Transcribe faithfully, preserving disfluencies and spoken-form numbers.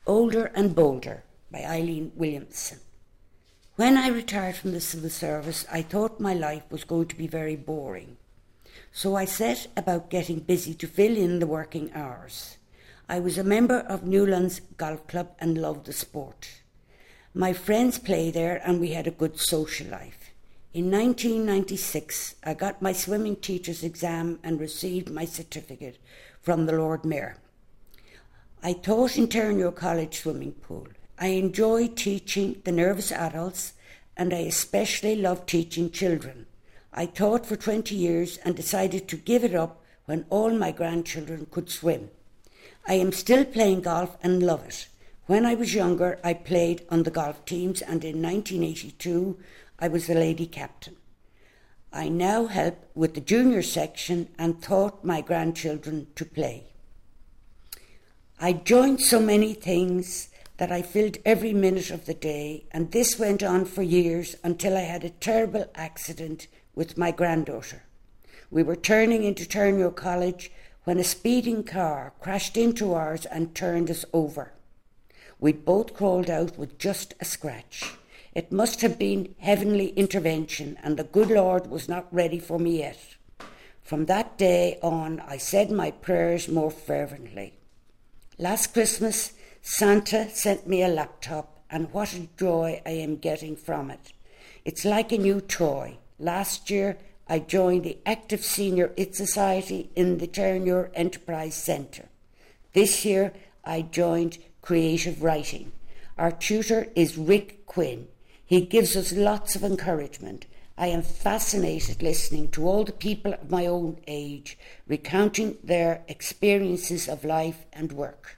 Older and Bolder by Eileen Williamson. When I retired from the civil service, I thought my life was going to be very boring. So I set about getting busy to fill in the working hours. I was a member of Newlands Golf Club and loved the sport. My friends play there and we had a good social life. In nineteen ninety-six, I got my swimming teacher's exam and received my certificate from the Lord Mayor. I taught in Terenure College swimming pool. I enjoy teaching the nervous adults, and I especially love teaching children. I taught for twenty years and decided to give it up when all my grandchildren could swim. I am still playing golf and love it. When I was younger, I played on the golf teams, and in nineteen eighty-two, I was the lady captain. I now help with the junior section and taught my grandchildren to play. I joined so many things that I filled every minute of the day, and this went on for years until I had a terrible accident with my granddaughter. We were turning into Terenure College when a speeding car crashed into ours and turned us over. We'd both crawled out with just a scratch. It must have been heavenly intervention, and the good Lord was not ready for me yet. From that day on, I said my prayers more fervently. Last Christmas, Santa sent me a laptop, and what a joy I am getting from it. It's like a new toy. Last year, I joined the Active Senior I T Society in the Terenure Enterprise Centre. This year, I joined Creative Writing. Our tutor is Rick Quinn. He gives us lots of encouragement. I am fascinated listening to all the people of my own age recounting their experiences of life and work.